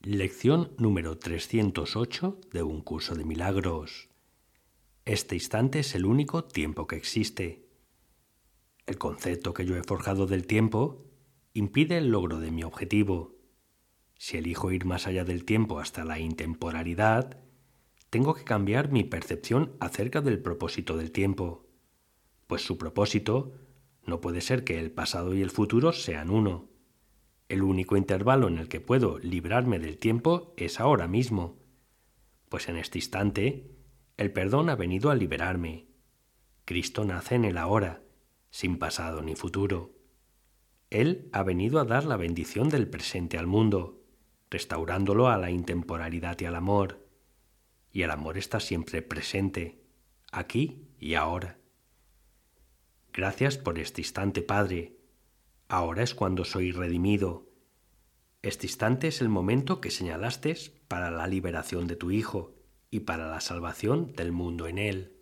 Lección número 308 de un curso de milagros. Este instante es el único tiempo que existe. El concepto que yo he forjado del tiempo impide el logro de mi objetivo. Si elijo ir más allá del tiempo hasta la intemporalidad, tengo que cambiar mi percepción acerca del propósito del tiempo, pues su propósito no puede ser que el pasado y el futuro sean uno. El único intervalo en el que puedo librarme del tiempo es ahora mismo, pues en este instante el perdón ha venido a liberarme. Cristo nace en el ahora, sin pasado ni futuro. Él ha venido a dar la bendición del presente al mundo, restaurándolo a la intemporalidad y al amor. Y el amor está siempre presente, aquí y ahora. Gracias por este instante, Padre. Ahora es cuando soy redimido. Este instante es el momento que señalaste para la liberación de tu Hijo y para la salvación del mundo en él.